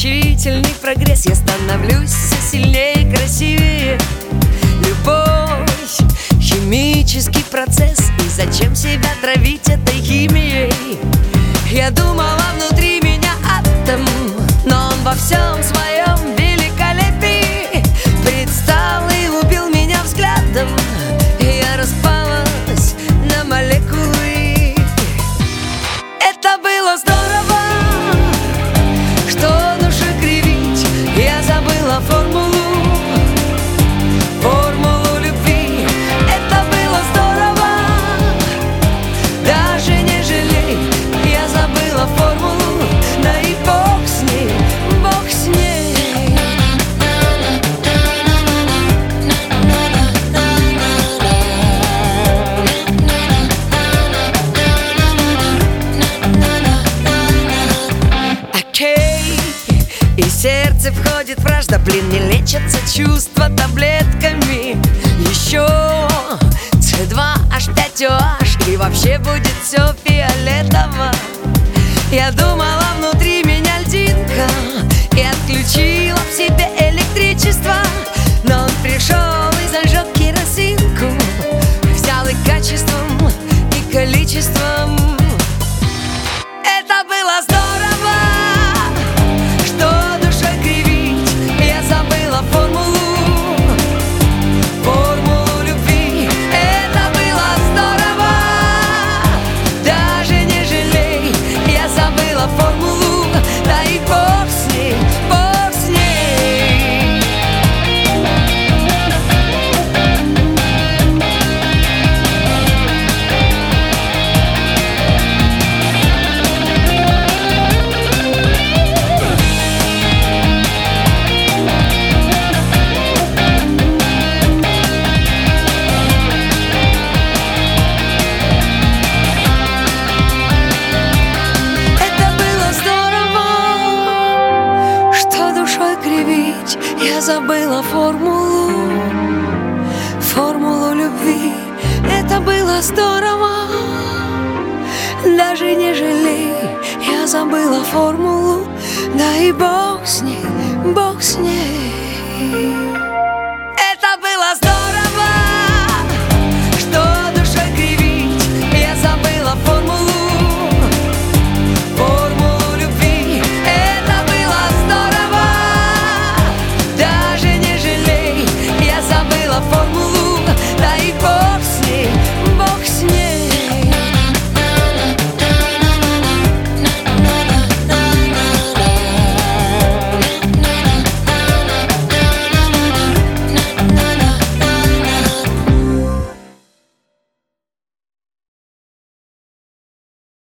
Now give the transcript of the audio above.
значительный прогресс. Я становлюсь все сильнее и красивее. Любовь — химический процесс. И зачем себя травить этой химией? Я думала, внутри меня атом, но он во всем своем великолепии предстал и убил меня взглядом. И я распалась на молекулы. Это было здорово, что души кривить. Я забыла формулу любви. Это было здорово, даже не жалей. Я забыла формулу, да и бог с ней, бог с ней. Окей, и сердце входит вражда. Блин, не лечатся чувства таблетками. Еще C2H5OH, и вообще будет все фиолетово. Я думала, внутри меня льдинка, и отключила в себе электричество. Но он пришел и зажег керосинку, взял и качеством, и количеством. Это было здорово, что душой кривить. Я забыла формулу любви. Это было здорово, даже не жалей. Я забыла формулу, да и бог с ней, бог с ней. Я забыла формулу любви. Это было здорово, даже не жалей. Я забыла формулу, да и бог с ней, бог с ней.